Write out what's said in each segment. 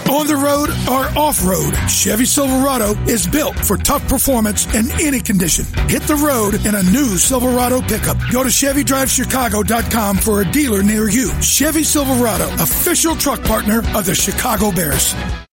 On the road or off-road, Chevy Silverado is built for tough performance in any condition. Hit the road in a new Silverado pickup. Go to ChevyDriveChicago.com for a dealer near you. Chevy Silverado, official truck partner of the Chicago Bears.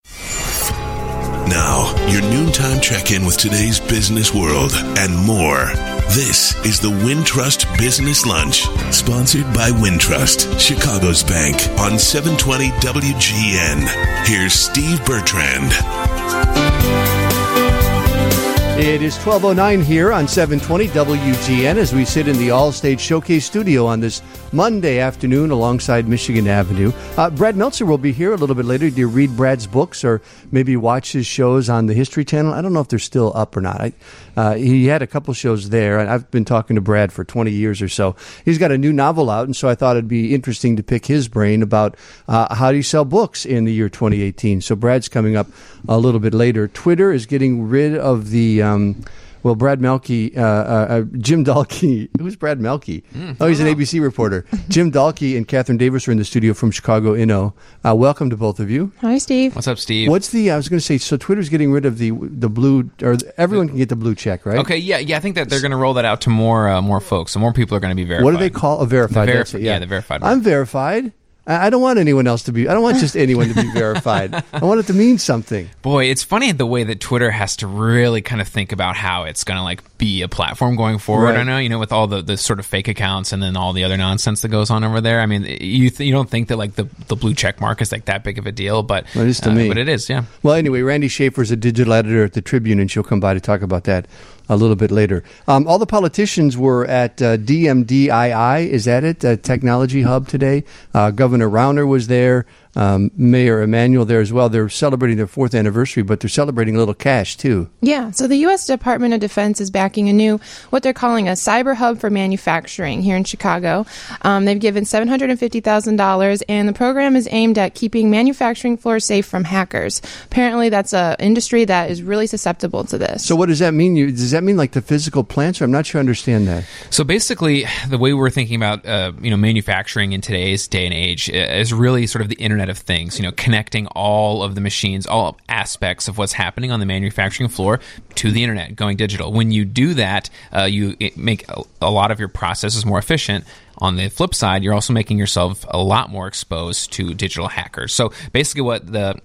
Now, your noontime check-in with today's business world and more. This is the Wintrust Business Lunch, sponsored by Wintrust, Chicago's bank, on 720 WGN. Here's Steve Bertrand. It is 12:09 here on 720 WGN as we sit in the All-State Showcase studio on this Monday afternoon alongside Michigan Avenue. Brad Meltzer will be here a little bit later. Do you read Brad's books or maybe watch his shows on the History Channel? I don't know if they're still up or not. He had a couple shows there. I've been talking to Brad for 20 years or so. He's got a new novel out, and so I thought it'd be interesting to pick his brain about how do you sell books in the year 2018. So Brad's coming up a little bit later. Twitter is getting rid of the... Brad Melke, Jim Dahlke. Who's Brad Melke? He's an ABC reporter. Jim Dahlke and Catherine Davis are in the studio from Chicago Inno. Welcome to both of you. Hi, Steve. What's up, Steve? I was going to say, so Twitter's getting rid of the blue, or everyone can get the blue check, right? Okay, yeah. I think that they're going to roll that out to more folks, so more people are going to be verified. What do they call a verified? The verified. I'm verified. I don't want anyone else to be. I don't want just anyone to be verified. I want it to mean something. Boy, it's funny the way that Twitter has to really kind of think about how it's going to be a platform going forward. Right. I know, with all the sort of fake accounts and then all the other nonsense that goes on over there. I mean, you don't think that the blue check mark is that big of a deal, but it is to me. But it is, yeah. Well, anyway, Randy Schaefer is a digital editor at the Tribune, and she'll come by to talk about that a little bit later. All the politicians were at DMDII, is that it? Technology Hub today. Governor Rauner was there. Mayor Emanuel there as well. They're celebrating their 4th anniversary, but they're celebrating a little cash, too. Yeah, so the U.S. Department of Defense is backing a new, what they're calling a cyber hub for manufacturing here in Chicago. They've given $750,000, and the program is aimed at keeping manufacturing floors safe from hackers. Apparently, that's an industry that is really susceptible to this. So what does that mean? Does that mean like the physical plants? Or I'm not sure I understand that. So basically, the way we're thinking about manufacturing in today's day and age is really sort of the Internet of Things, connecting all of the machines, all aspects of what's happening on the manufacturing floor to the Internet, going digital. When you do that, you make a lot of your processes more efficient. On the flip side, you're also making yourself a lot more exposed to digital hackers. So basically what the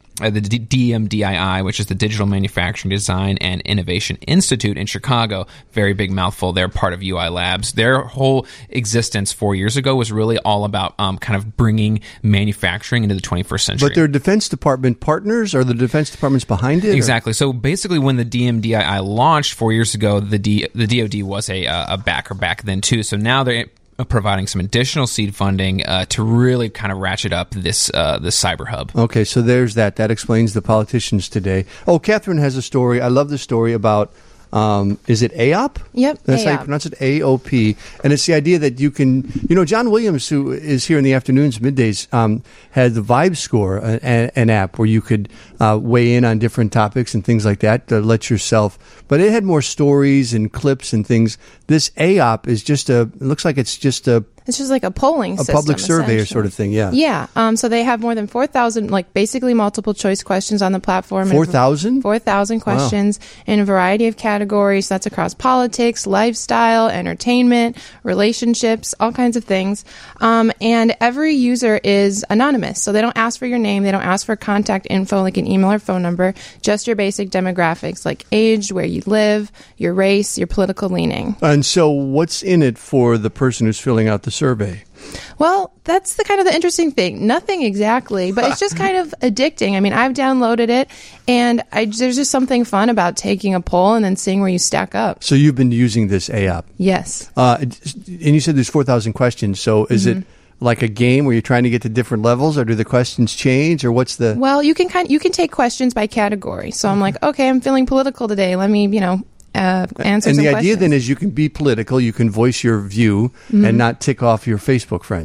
DMDII, which is the Digital Manufacturing Design and Innovation Institute in Chicago, very big mouthful, they're part of UI Labs. Their whole existence 4 years ago was really all about kind of bringing manufacturing into the 21st century. But they're Defense Department partners, or the Defense Department's behind it? Exactly. Or? So basically when the DMDII launched 4 years ago, the DoD was a backer back then too. So now they're providing some additional seed funding to really kind of ratchet up this cyber hub. Okay, so there's that. That explains the politicians today. Oh, Catherine has a story. I love the story about, is it AOP? Yep, That's AOP. how you pronounce it, AOP. And it's the idea that you can, John Williams, who is here in the afternoons, middays, had the Vibe Score, an app where you could weigh in on different topics and things like that to let yourself, but it had more stories and clips and things. This AOP is it looks like it's just like a polling system. A public survey sort of thing, yeah. Yeah. So they have more than 4,000, basically multiple choice questions on the platform. 4,000? 4,000 questions in a variety of categories. That's across politics, lifestyle, entertainment, relationships, all kinds of things. And every user is anonymous. So they don't ask for your name. They don't ask for contact info like an email or phone number, just your basic demographics like age, where you live, your race, your political leaning. And so what's in it for the person who's filling out the survey? Well, that's the interesting thing. Nothing exactly, but it's just kind of addicting. I mean, I've downloaded it, and there's just something fun about taking a poll and then seeing where you stack up. So you've been using this AOP? Yes. And you said there's 4,000 questions, so is it like a game where you're trying to get to different levels, or do the questions change, or what's the... Well, you can take questions by category. So I'm like, okay, I'm feeling political today. Let me, answer and some the idea questions. then is you can be political, you can voice your view and not tick off your Facebook friends.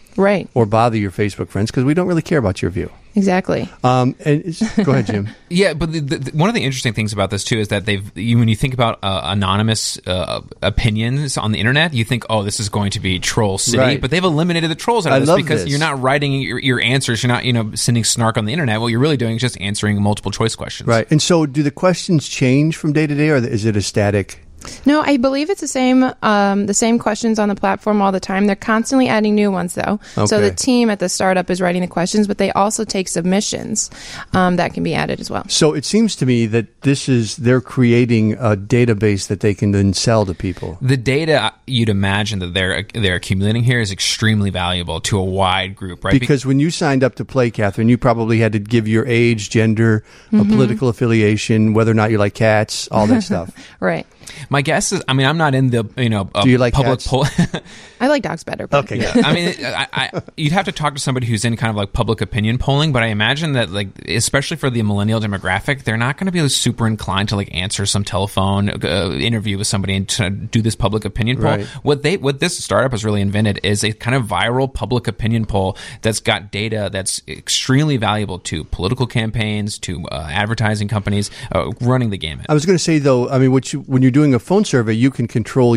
Right. or bother your Facebook friends because we don't really care about your view. Exactly. Go ahead, Jim. Yeah, but one of the interesting things about this too is that when you think about anonymous opinions on the internet, you think, oh, this is going to be troll city, Right. but they've eliminated the trolls out of I this love because this. you're not writing your answers, you're not sending snark on the internet. What you're really doing is just answering multiple choice questions. Right. And so do the questions change from day to day, or is it a static? No, I believe it's the same questions on the platform all the time. They're constantly adding new ones, though. Okay. So the team at the startup is writing the questions, but they also take submissions that can be added as well. So it seems to me that they're creating a database that they can then sell to people. The data you'd imagine that they're accumulating here is extremely valuable to a wide group, right? Because when you signed up to play, Catherine, you probably had to give your age, gender, a political affiliation, whether or not you like cats, all that stuff. Right. My guess is, I'm not in the Do you like public cats? poll. I like dogs better. But Okay. Yeah, I mean, you'd have to talk to somebody who's in kind of like public opinion polling, but I imagine that, like, especially for the millennial demographic, they're not going to be super inclined to like answer some telephone interview with somebody and to do this public opinion poll. Right. What this startup has really invented is a kind of viral public opinion poll that's got data that's extremely valuable to political campaigns, to advertising companies, running the gamut. I was going to say, though, I mean, when you're doing a phone survey, you can control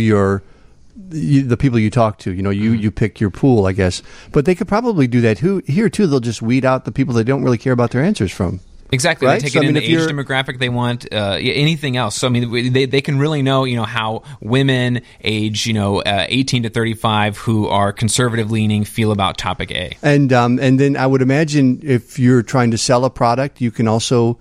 the people you talk to. You pick your pool, I guess. But they could probably do that here, too. They'll just weed out the people they don't really care about their answers from. Exactly. Right? They take So, it I in mean, the if age you're- demographic they want, anything else. So, I mean, they can really know, how women age, 18 to 35 who are conservative leaning feel about topic A. And then I would imagine if you're trying to sell a product, you can also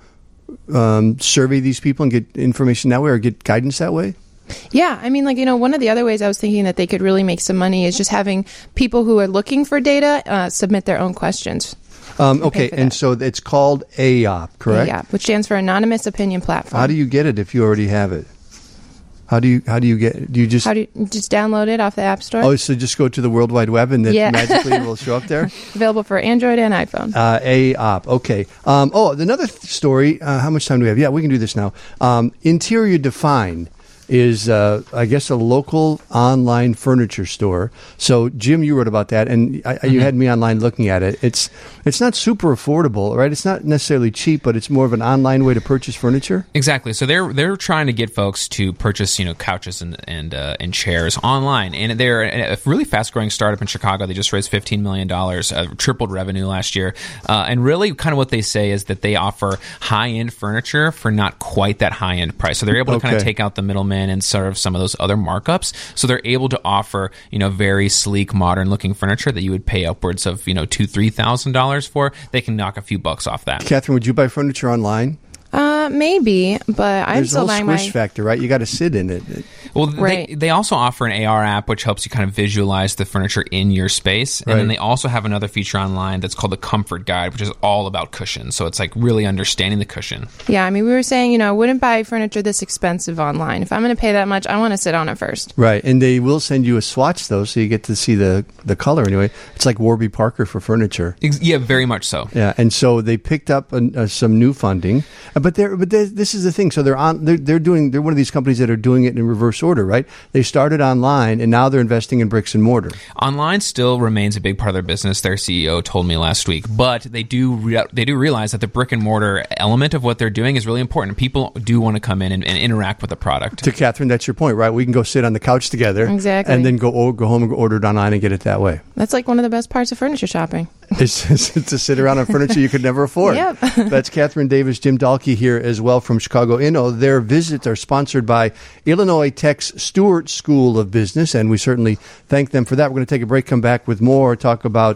survey these people and get information that way or get guidance that way. Yeah, I mean, one of the other ways I was thinking that they could really make some money is just having people who are looking for data submit their own questions. Okay, for and that. so it's called AOP, correct? Yeah, which stands for Anonymous Opinion Platform. How do you get it if you already have it? How do you get it? Do you just... How do you just download it off the App Store? Oh, so just go to the World Wide Web and then Yeah. magically it will show up there? Available for Android and iPhone. AOP, okay. Another story, how much time do we have? Yeah, we can do this now. Interior Defined is, I guess, a local online furniture store. So, Jim, you wrote about that, and you had me online looking at it. It's not super affordable, right? It's not necessarily cheap, but it's more of an online way to purchase furniture. Exactly. So they're trying to get folks to purchase, couches and chairs online, and they're a really fast growing startup in Chicago. They just raised $15 million, tripled revenue last year, and really kind of what they say is that they offer high end furniture for not quite that high end price. So they're able to kind of Okay. take out the middleman and sort of some of those other markups. So they're able to offer, very sleek, modern looking furniture that you would pay upwards of, $2,000-$3,000 for. They can knock a few bucks off that. Catherine, would you buy furniture online? Maybe, but I'm There's a still whole buying squish my... factor, right? You got to sit in it. Well, Right. they also offer an AR app which helps you kind of visualize the furniture in your space. And Right. then they also have another feature online that's called the Comfort Guide, which is all about cushions. So it's like really understanding the cushion. Yeah, I mean, we were saying, I wouldn't buy furniture this expensive online. If I'm going to pay that much, I want to sit on it first. Right, and they will send you a swatch, though, so you get to see the color anyway. It's like Warby Parker for furniture. Yeah, very much so. Yeah, and so they picked up some new funding, but this is the thing. So they're one of these companies that are doing it in reverse order, right? They started online, and now they're investing in bricks and mortar. Online still remains a big part of their business. Their CEO told me last week, but they do realize that the brick and mortar element of what they're doing is really important. People do want to come in and interact with the product. To Catherine, that's your point, right? We can go sit on the couch together, Exactly. and then go home and order it online and get it that way. That's like one of the best parts of furniture shopping. It's to sit around on furniture you could never afford. Yep. That's Catherine Davis, Jim Dahlke here as well from Chicago Inno. Their visits are sponsored by Illinois Tech's Stewart School of Business, and we certainly thank them for that. We're going to take a break, come back with more, talk about,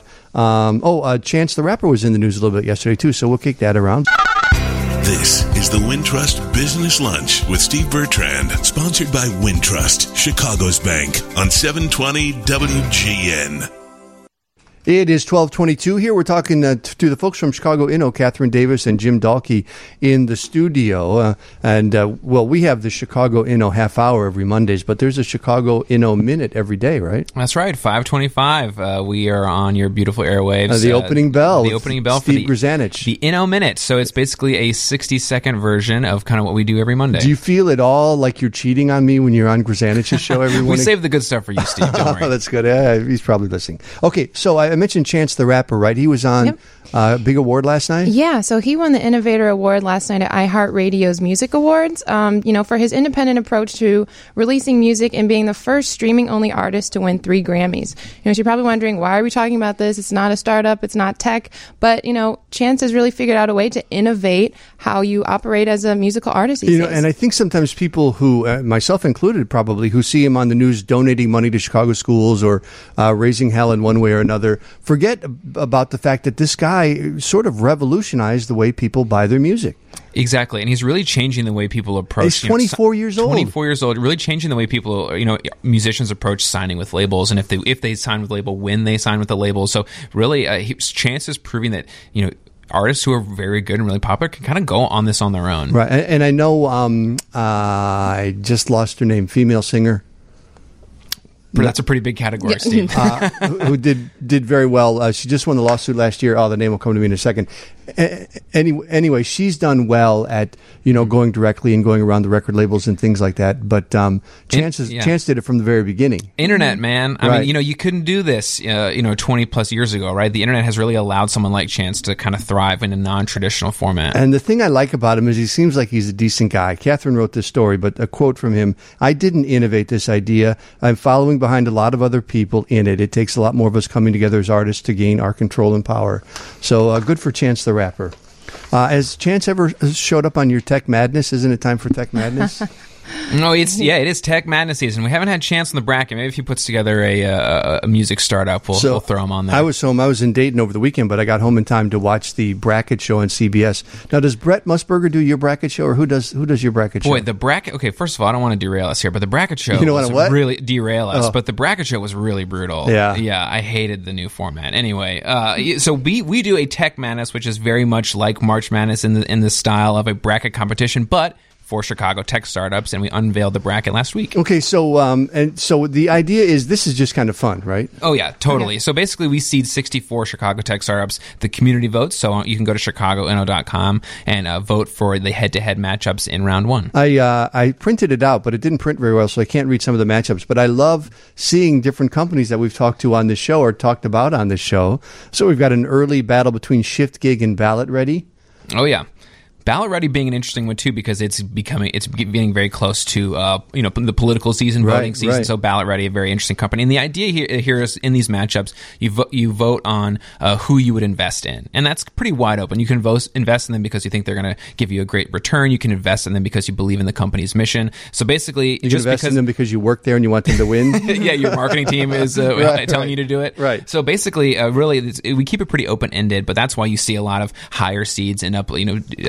Chance the Rapper was in the news a little bit yesterday too, so we'll kick that around. This is the Wintrust Business Lunch with Steve Bertrand, sponsored by Wintrust, Chicago's bank, on 720 WGN. It is 12:22 here. We're talking to the folks from Chicago Inno, Catherine Davis and Jim Dahlke in the studio. We have the Chicago Inno half hour every Mondays, but there's a Chicago Inno minute every day, right? That's right, 5:25. We are on your beautiful airwaves. The opening bell. The opening bell for Steve Grzanich. the Inno Minute. So it's basically a 60-second version of kind of what we do every Monday. Do you feel at all like you're cheating on me when you're on Grzanich's show every we morning? save the good stuff for you, Steve. Don't worry. Oh, that's good. He's probably listening. Okay, so I I mentioned Chance the Rapper, right? He was on a big award last night. Yeah, so he won the Innovator Award last night at iHeartRadio's Music Awards, for his independent approach to releasing music and being the first streaming-only artist to win 3 Grammys. So you're probably wondering, why are we talking about this? It's not a startup, it's not tech, but, Chance has really figured out a way to innovate how you operate as a musical artist these days. And I think sometimes people who, myself included probably, who see him on the news donating money to Chicago schools or raising hell in one way or another, forget about the fact that this guy sort of revolutionized the way people buy their music. Exactly, and he's really changing the way people approach. He's 24 years old. 24 years old, really changing the way people, musicians approach signing with labels, and if they sign with a label, when they sign with a label. So really, Chance is proving that artists who are very good and really popular can kind of go on this on their own. Right, and I know I just lost her name, female singer. That's a pretty big category, Steve. Who did very well. She just won the lawsuit last year. The name will come to me in a second. Anyway, she's done well at going directly and going around the record labels and things like that. But Chance did it from the very beginning. Internet, man. I mean, you couldn't do this 20 plus years ago, right? The internet has really allowed someone like Chance to kind of thrive in a non-traditional format. And the thing I like about him is he seems like he's a decent guy. Catherine wrote this story, but a quote from him: "I didn't innovate this idea. I'm following behind a lot of other people in it. It takes a lot more of us coming together as artists to gain our control and power." So good for Chance the Rapper. Has Chance ever showed up on your Tech Madness? Isn't it time for Tech Madness? No, it is Tech Madness season. We haven't had Chance in the bracket. Maybe if he puts together a music startup, we'll throw him on there. I was home. I was in Dayton over the weekend, but I got home in time to watch the bracket show on CBS. Now, does Brett Musburger do your bracket show, or who does your bracket show? Boy, the bracket. Okay, first of all, I don't want to derail us here, but the bracket show really derail us. But the bracket show was really brutal. Yeah, I hated the new format. Anyway, so we do a Tech Madness, which is very much like March Madness in the style of a bracket competition, but for Chicago tech startups, and we unveiled the bracket last week. Okay, so so the idea is this is just kind of fun, right? Oh yeah, totally. Okay. So basically, we seed 64 Chicago tech startups. The community votes, so you can go to chicagoinno.com and vote for the head-to-head matchups in round 1. I printed it out, but it didn't print very well, so I can't read some of the matchups. But I love seeing different companies that we've talked to on this show or talked about on this show. So we've got an early battle between ShiftGig and Ballot Ready. Oh yeah. Ballot Ready being an interesting one too, because it's getting very close to the political season, voting season. Right. So Ballot Ready, a very interesting company. And the idea here is in these matchups, you vote on who you would invest in, and that's pretty wide open. You can invest in them because you think they're going to give you a great return. You can invest in them because you believe in the company's mission. So basically, you just invest in them because you work there and you want them to win. Yeah, your marketing team is telling you to do it. Right. So basically, really, we keep it pretty open ended, but that's why you see a lot of higher seeds end up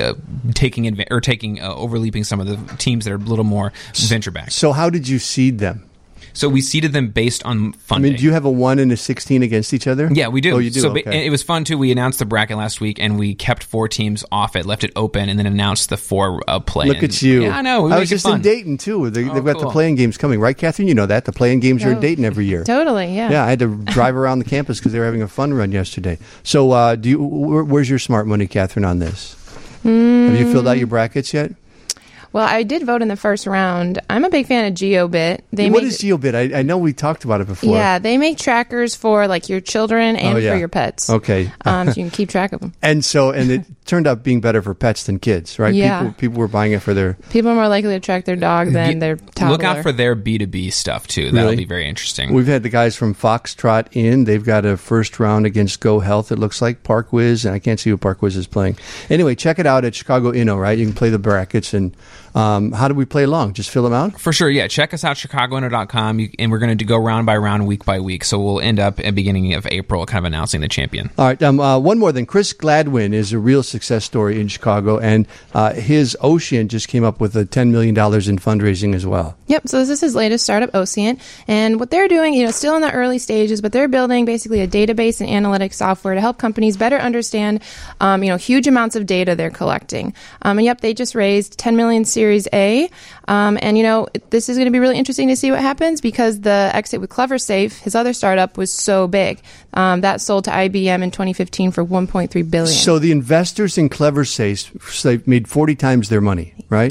overleaping some of the teams that are a little more venture backed. So how did you seed them? So we seeded them based on funding. I mean, do you have a 1 and a 16 against each other? Yeah, we do. Oh, you do? So okay. It was fun, too. We announced the bracket last week, and we kept 4 teams off it, left it open, and then announced the 4 play. Look at you. Yeah, I know. I was just in Dayton, too. They've got the play-in games coming. Right, Catherine? You know that. The play-in games are in Dayton every year. Totally, yeah. Yeah, I had to drive around the campus because they were having a fun run yesterday. So where's your smart money, Catherine, on this? Have you filled out your brackets yet? Well, I did vote in the first round. I'm a big fan of GeoBit. What is GeoBit? I know we talked about it before. Yeah, they make trackers for like your children and for your pets. Okay. So you can keep track of them. And it turned out being better for pets than kids, right? Yeah. People were buying it for their... People are more likely to track their dog than their toddler. Look out for their B2B stuff, too. That'll be very interesting. We've had the guys from Foxtrot in. They've got a first round against Go Health, it looks like. ParkWiz, and I can't see who ParkWiz is playing. Anyway, check it out at Chicago Inno, right? You can play the brackets. And how do we play along? Just fill them out? For sure, yeah. Check us out, chicagoinno.com, and we're going to go round by round, week by week. So we'll end up at the beginning of April kind of announcing the champion. All right, one more then. Chris Gladwin is a real success story in Chicago, and his Ocean just came up with $10 million in fundraising as well. Yep, so this is his latest startup, Ocean, and what they're doing, still in the early stages, but they're building basically a database and analytics software to help companies better understand, huge amounts of data they're collecting. They just raised $10 million Series A, this is going to be really interesting to see what happens because the exit with CleverSafe, his other startup, was so big. That sold to IBM in 2015 for $1.3 billion. So the investors in CleverSafe made 40 times their money, right?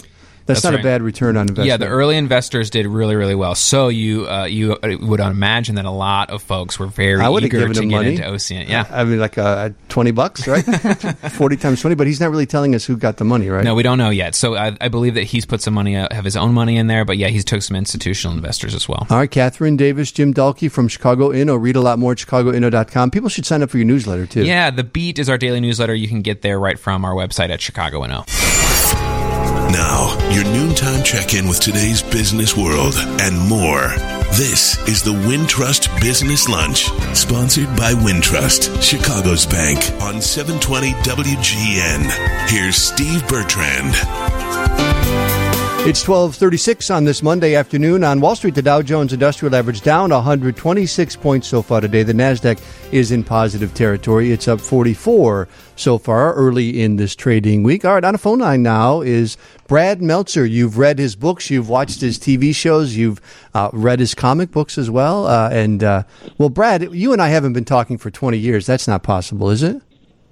That's not right. a bad return on investment. Yeah, the early investors did really, really well. So you would imagine that a lot of folks were very eager to get into Ocean. Yeah, I mean, like $20, right? 40 times 20. But he's not really telling us who got the money, right? No, we don't know yet. So I believe that he's put some money, have his own money in there. But yeah, he's took some institutional investors as well. All right, Catherine Davis, Jim Dahlke from Chicago Inno. Read a lot more at chicagoinno.com. People should sign up for your newsletter too. Yeah, The Beat is our daily newsletter. You can get there right from our website at Chicago Inno. Now, your noontime check-in with today's business world and more. This is the Wintrust Business Lunch, sponsored by Wintrust, Chicago's bank, on 720 WGN. Here's Steve Bertrand. It's 12:36 on this Monday afternoon. On Wall Street, the Dow Jones Industrial Average down 126 points so far today. The NASDAQ is in positive territory. It's up 44 so far early in this trading week. All right, on a phone line now is Brad Meltzer. You've read his books. You've watched his TV shows. You've read his comic books as well. Well, Brad, you and I haven't been talking for 20 years. That's not possible, is it?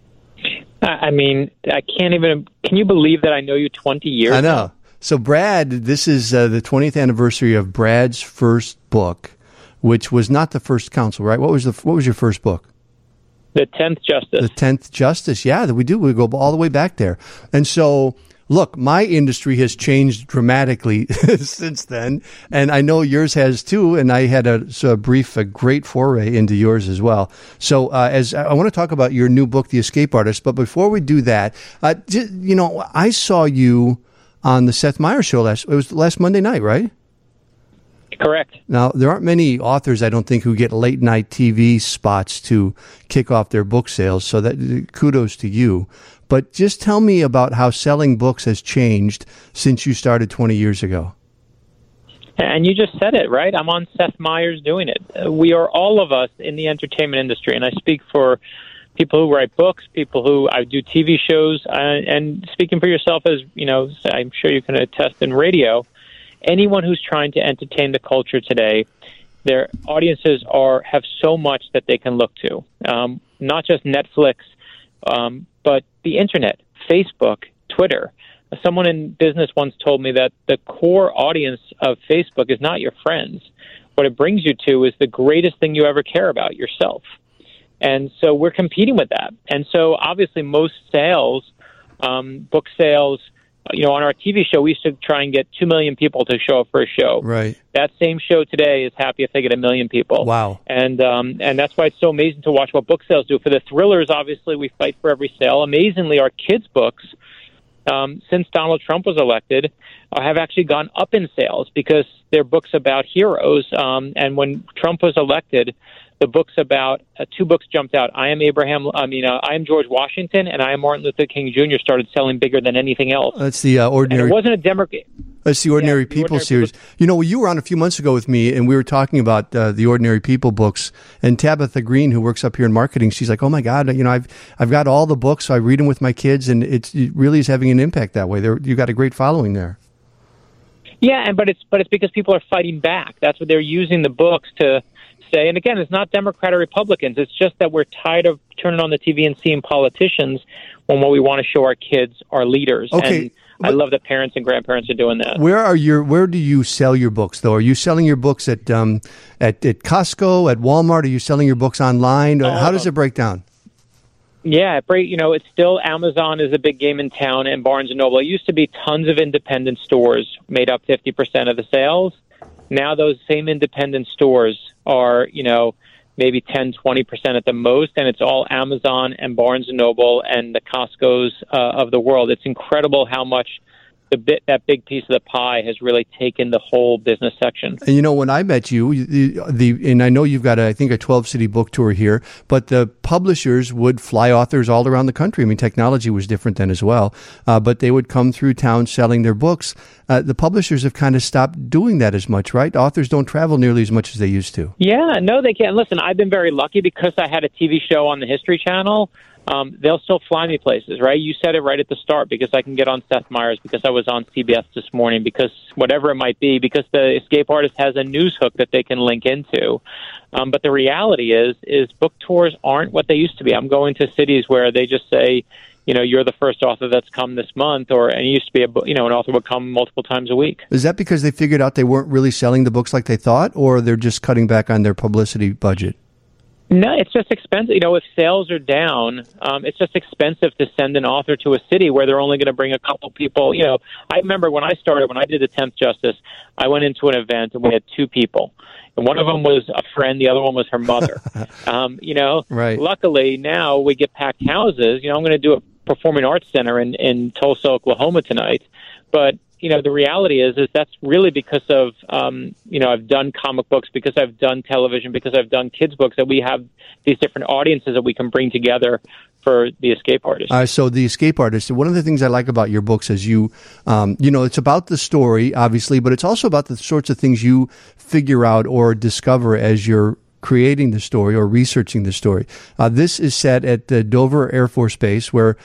I mean, I can't even... Can you believe that I know you 20 years? I know. So, Brad, this is the 20th anniversary of Brad's first book, which was not the First Counsel, right? What was your first book? The 10th Justice. The 10th Justice, yeah, we do. We go all the way back there. And so, look, my industry has changed dramatically since then, and I know yours has too, and I had a great foray into yours as well. So as I want to talk about your new book, The Escape Artist, but before we do that, I saw you on the Seth Meyers show it was last Monday night, right? Correct. Now, there aren't many authors, I don't think, who get late night TV spots to kick off their book sales. So that kudos to you. But just tell me about how selling books has changed since you started 20 years ago. And you just said it, right? I'm on Seth Meyers doing it. We are all of us in the entertainment industry, and I speak for people who write books, people who I do TV shows, and speaking for yourself, as you know, I'm sure you can attest in radio. Anyone who's trying to entertain the culture today, their audiences have so much that they can look to. Not just Netflix, but the internet, Facebook, Twitter. Someone in business once told me that the core audience of Facebook is not your friends. What it brings you to is the greatest thing you ever care about, yourself. And so we're competing with that. And so obviously most sales, book sales, on our TV show, we used to try and get 2 million people to show up for a show. Right. That same show today is happy if they get 1 million people. Wow. And that's why it's so amazing to watch what book sales do. For the thrillers, obviously, we fight for every sale. Amazingly, our kids' books, since Donald Trump was elected, have actually gone up in sales because they're books about heroes. And when Trump was elected, the books about two books jumped out. I Am George Washington, and I Am Martin Luther King Jr. started selling bigger than anything else. That's the ordinary. And it wasn't a Democrat. That's the Ordinary People series. You were on a few months ago with me, and we were talking about the Ordinary People books. And Tabitha Green, who works up here in marketing, she's like, "Oh my God, I've got all the books. So I read them with my kids, and it really is having an impact that way. You got a great following there." Yeah, but it's because people are fighting back. That's what they're using the books to say. And again, it's not Democrat or Republicans. It's just that we're tired of turning on the TV and seeing politicians when what we want to show our kids are leaders. Okay. And I love that parents and grandparents are doing that. Where do you sell your books, though? Are you selling your books at Costco, at Walmart? Are you selling your books online? How does it break down? Yeah, it's still Amazon is a big game in town, and Barnes & Noble. It used to be tons of independent stores made up 50% of the sales. Now those same independent stores are, maybe 10, 20% at the most, and it's all Amazon and Barnes & Noble and the Costco's of the world. It's incredible how much that big piece of the pie has really taken the whole business section. And when I met you, and I know you've got I think a 12-city book tour here, but the publishers would fly authors all around the country. I mean, technology was different then as well, but they would come through town selling their books. The publishers have kind of stopped doing that as much, right? Authors don't travel nearly as much as they used to. Yeah, no, they can't. Listen, I've been very lucky because I had a TV show on the History Channel. They'll still fly me places, right? You said it right at the start, because I can get on Seth Meyers, because I was on CBS this morning, because whatever it might be, because the Escape Artist has a news hook that they can link into. But the reality is book tours aren't what they used to be. I'm going to cities where they just say, you're the first author that's come this month, and it used to be an author would come multiple times a week. Is that because they figured out they weren't really selling the books like they thought, or they're just cutting back on their publicity budget? No, it's just expensive. If sales are down, it's just expensive to send an author to a city where they're only going to bring a couple people. I remember when I did the 10th Justice, I went into an event and we had two people. And one of them was a friend, the other one was her mother. Right. Luckily, now we get packed houses. I'm going to do a performing arts center in Tulsa, Oklahoma tonight. But the reality is that's really because of, I've done comic books, because I've done television, because I've done kids' books, that we have these different audiences that we can bring together for the escape artist. So the escape artist, one of the things I like about your books is it's about the story, obviously, but it's also about the sorts of things you figure out or discover as you're creating the story or researching the story. This is set at Dover Air Force Base, where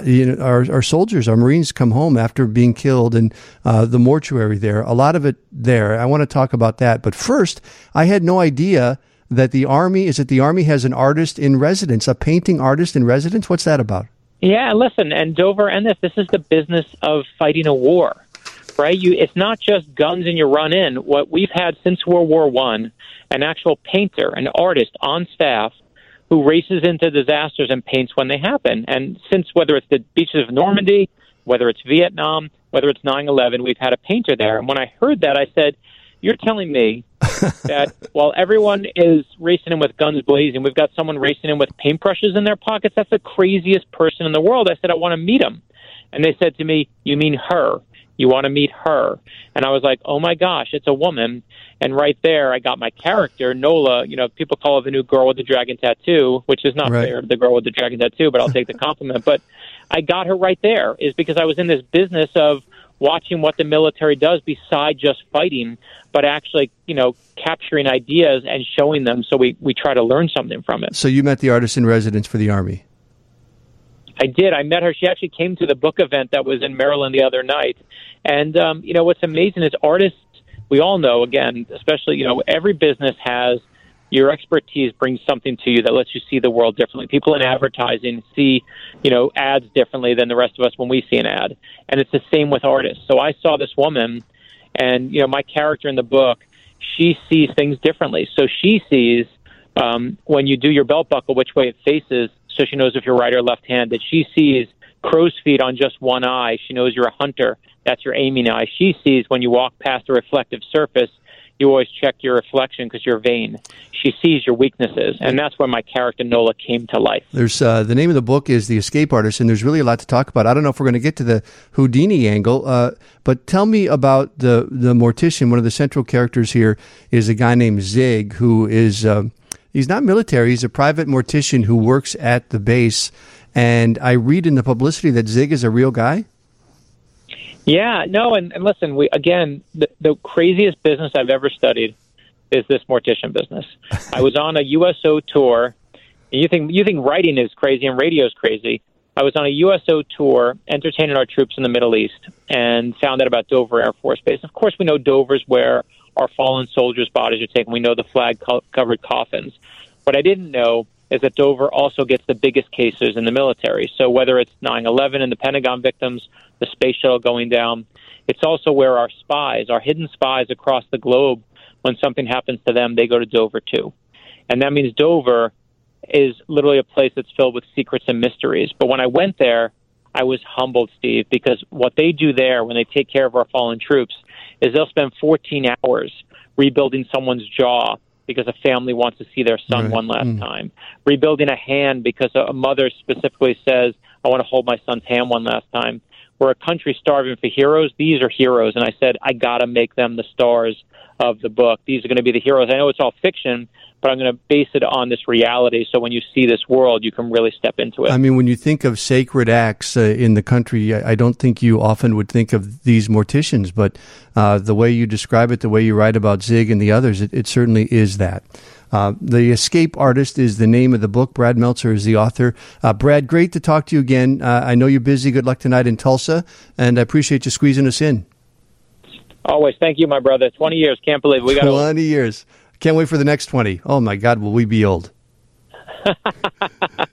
our soldiers, our Marines, come home after being killed, and the mortuary there. A lot of it there. I want to talk about that. But first, I had no idea that the Army has an artist in residence, a painting artist in residence. What's that about? Yeah, listen, and Dover, and this is the business of fighting a war, right? It's not just guns and you run in. What we've had since World War I, an actual painter, an artist on staff who races into disasters and paints when they happen. And since whether it's the beaches of Normandy, whether it's Vietnam, whether it's 9/11, we've had a painter there. And when I heard that, I said, you're telling me that while everyone is racing in with guns blazing, we've got someone racing in with paintbrushes in their pockets? That's the craziest person in the world. I said, I want to meet him. And they said to me, you mean her? You want to meet her? And I was like, oh my gosh, it's a woman. And right there, I got my character, Nola. People call her the new girl with the dragon tattoo, which is not fair to the girl with the dragon tattoo, but I'll take the compliment. But I got her right there, is because I was in this business of watching what the military does beside just fighting, but actually, capturing ideas and showing them, so we try to learn something from it. So you met the artist in residence for the Army? I did. I met her. She actually came to the book event that was in Maryland the other night. And, what's amazing is artists, we all know, again, especially, every business has your expertise brings something to you that lets you see the world differently. People in advertising see, ads differently than the rest of us when we see an ad. And it's the same with artists. So I saw this woman, and, my character in the book, she sees things differently. So she sees when you do your belt buckle, which way it faces, so she knows if you're right or left-handed. She sees crow's feet on just one eye. She knows you're a hunter. That's your aiming eye. She sees when you walk past a reflective surface, you always check your reflection because you're vain. She sees your weaknesses, and that's where my character Nola came to life. There's the name of the book is The Escape Artist, and there's really a lot to talk about. I don't know if we're going to get to the Houdini angle, but tell me about the mortician. One of the central characters here is a guy named Zig, who is he's not military. He's a private mortician who works at the base. And I read in the publicity that Zig is a real guy. Yeah, no, and listen, the craziest business I've ever studied is this mortician business. I was on a USO tour, and you think writing is crazy and radio is crazy. I was on a USO tour entertaining our troops in the Middle East and found out about Dover Air Force Base. Of course, we know Dover's where our fallen soldiers' bodies are taken. We know the flag-covered coffins. What I didn't know is that Dover also gets the biggest cases in the military. So whether it's 9/11 and the Pentagon victims, the space shuttle going down, it's also where our spies, our hidden spies across the globe, when something happens to them, they go to Dover too. And that means Dover is literally a place that's filled with secrets and mysteries. But when I went there, I was humbled, Steve, because what they do there when they take care of our fallen troops is they'll spend 14 hours rebuilding someone's jaw because a family wants to see their son one last time. Rebuilding a hand because a mother specifically says, I want to hold my son's hand one last time. We're a country starving for heroes. These are heroes. And I said, I got to make them the stars of the book. These are going to be the heroes. I know it's all fiction, but I'm going to base it on this reality. So when you see this world, you can really step into it. I mean, when you think of sacred acts in the country, I don't think you often would think of these morticians, but the way you describe it, the way you write about Zig and the others, it certainly is that. The Escape Artist is the name of the book. Brad Meltzer is the author. Brad, great to talk to you again. I know you're busy. Good luck tonight in Tulsa, and I appreciate you squeezing us in. Always. Thank you, my brother. 20 years. Can't believe it. We got 20 years. Can't wait for the next 20. Oh, my God, will we be old.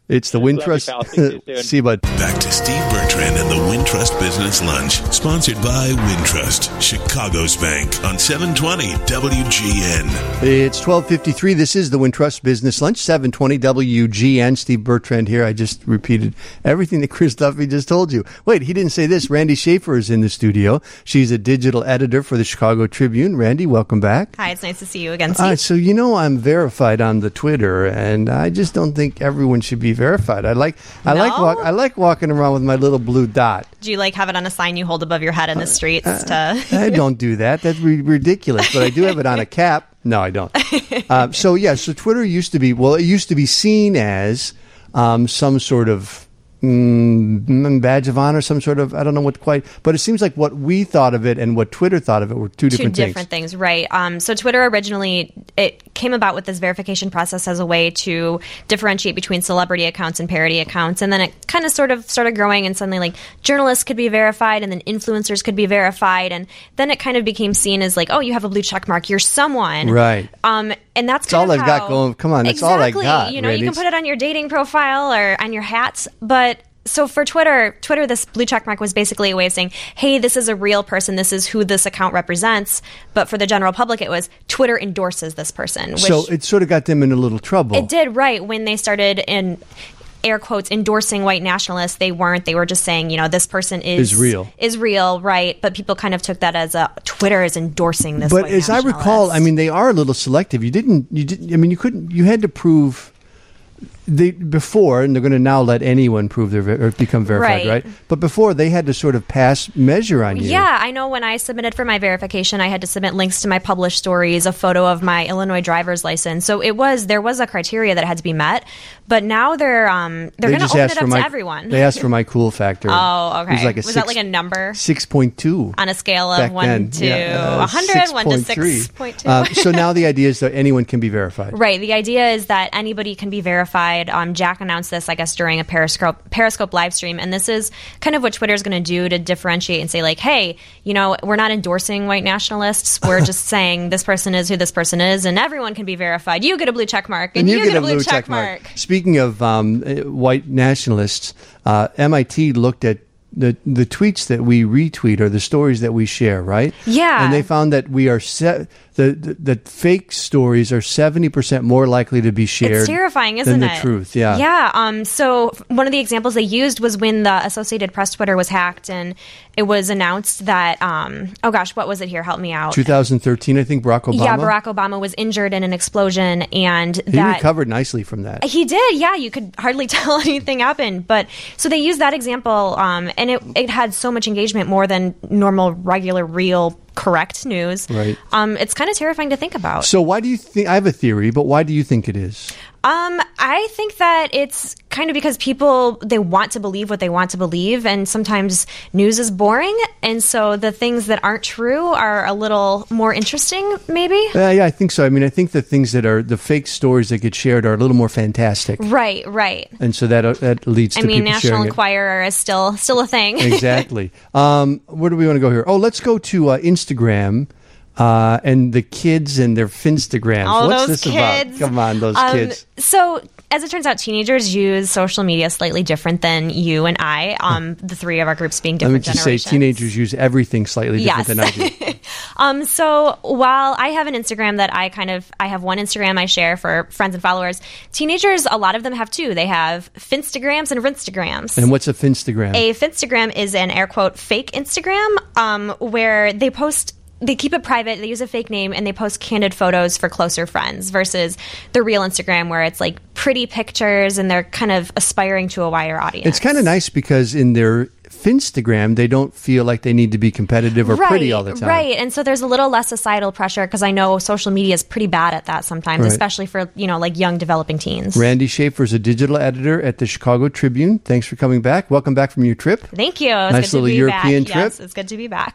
It's the Wintrust. Love you, pal. See you soon. See you, bud. Back to Steve Bertrand and the Wintrust Business Lunch, sponsored by Wintrust, Chicago's bank, on 720 WGN. It's 12:53. This is the Wintrust Business Lunch, 720 WGN. Steve Bertrand here. I just repeated everything that Chris Duffy just told you. Wait, he didn't say this. Randy Schaefer is in the studio. She's a digital editor for the Chicago Tribune. Randy, welcome back. Hi, it's nice to see you again, Steve. So I'm verified on the Twitter, and I just don't think everyone should be verified. I like walking around with my little blue dot. Do you have it on a sign you hold above your head in the streets? I don't do that. That's ridiculous. But I do have it on a cap. No, I don't. So Twitter used to be seen as some sort of badge of honor, some sort of, I don't know what quite, but it seems like what we thought of it and what Twitter thought of it were two different things, right? So Twitter originally, it came about with this verification process as a way to differentiate between celebrity accounts and parody accounts, and then it kind of sort of started growing, and suddenly journalists could be verified, and then influencers could be verified, and then it kind of became seen as oh, you have a blue check mark, you're someone, right? And that's all I've got going. Come on, that's all I got. You can put it on your dating profile or on your hats, but so for Twitter, this blue check mark was basically a way of saying, hey, this is a real person. This is who this account represents. But for the general public, it was Twitter endorses this person. Which so it sort of got them in a little trouble. It did, right. When they started in air quotes endorsing white nationalists, they weren't. They were just saying, this person is real, right? But people kind of took that as Twitter is endorsing this. But white as I recall, they are a little selective. You had to prove. Before, and they're going to now let anyone prove or become verified, right? But before, they had to sort of pass measure on you. Yeah, I know when I submitted for my verification, I had to submit links to my published stories, a photo of my Illinois driver's license. So there was a criteria that had to be met. But now they're going to open it up to everyone. They asked for my cool factor. Oh, okay. Was that a number? 6.2. On a scale of 1 to 100, 1 to 6.2. So now the idea is that anyone can be verified. Right. The idea is that anybody can be verified. Jack announced this, I guess, during a Periscope live stream, and this is kind of what Twitter is going to do to differentiate and say, hey, we're not endorsing white nationalists. We're just saying this person is who this person is, and everyone can be verified. You get a blue check mark, and you get a blue check mark. Speaking of white nationalists, MIT looked at the tweets that we retweet or the stories that we share, right? Yeah. And they found that we are the fake stories are 70% more likely to be shared. It's terrifying, isn't it? Than the truth, yeah. Yeah. So one of the examples they used was when the Associated Press Twitter was hacked, and it was announced that, what was it here? Help me out. 2013, I think, Barack Obama. Yeah, Barack Obama was injured in an explosion, and he recovered nicely from that. He did, yeah. You could hardly tell anything happened. But so they used that example, and it had so much engagement, more than normal, regular, real, correct news. Right. It's kind of terrifying to think about. So why do you think, I have a theory, but why do you think it is? I think that it's kind of because people, they want to believe what they want to believe, and sometimes news is boring, and so the things that aren't true are a little more interesting, maybe? Yeah, I think so. I think the things that are the fake stories that get shared are a little more fantastic. Right. And so that leads to people sharing it. National Enquirer is still a thing. Exactly. Where do we want to go here? Oh, let's go to Instagram. And the kids and their Finstagrams. What's those this kids. About? Come on, those kids. So, as it turns out, teenagers use social media slightly different than you and I. The three of our groups being different generations. Let me just say, teenagers use everything slightly different than I do. So, while I have an Instagram that I have one Instagram I share for friends and followers, teenagers, a lot of them have two. They have Finstagrams and Rinstagrams. And what's a Finstagram? A Finstagram is an air quote fake Instagram where they post. They keep it private, they use a fake name, and they post candid photos for closer friends versus the real Instagram where it's pretty pictures and they're kind of aspiring to a wider audience. It's kind of nice because in their Finstagram, they don't feel like they need to be competitive or pretty all the time. Right, and so there's a little less societal pressure because I know social media is pretty bad at that sometimes, especially for, young developing teens. Randy Schaefer is a digital editor at the Chicago Tribune. Thanks for coming back. Welcome back from your trip. Thank you. Nice little European trip. Yes, it's good to be back.